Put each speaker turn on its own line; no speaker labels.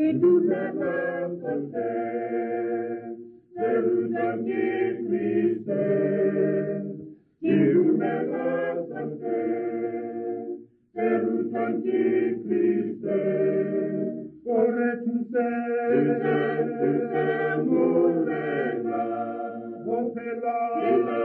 tu ne răspăte, Sărutăm-te, Hristos, și tu ne răspăte, Sărutăm-te, Hristos,
ore tu sei,
tu sei murena,
o pe la